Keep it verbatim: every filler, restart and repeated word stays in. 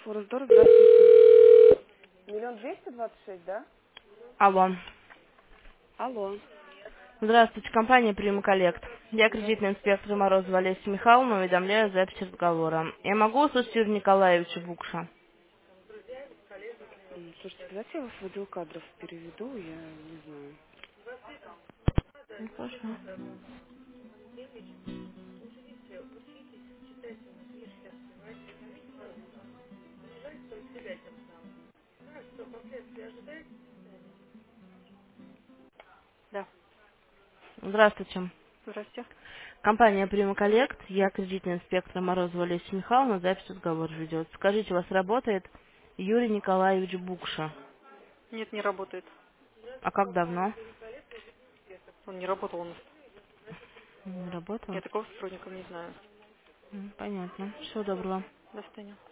Форсдор, здравствуйте. Миллион двести двадцать шесть, да? Алло. Алло. Здравствуйте, компания Прима Коллект. Я кредитный Здравствуйте. инспектор Морозова Олеся Михайловна, уведомляю о записи разговора. Я могу услышать Юрия Николаевича Букша? М, Слушайте, давайте я вас в отдел кадров переведу, я не знаю. Ну, хорошо. Да. Здравствуйте. Здрасте. Компания Прима Коллект. Я кредитный инспектор Морозова Олеся Михайловна, запись разговора ведет. Скажите, у вас работает Юрий Николаевич Букша? Нет, не работает. А как давно? Он не работал у нас. Не работал? Я такого сотрудника не знаю. М, Понятно. Всего доброго. До свидания.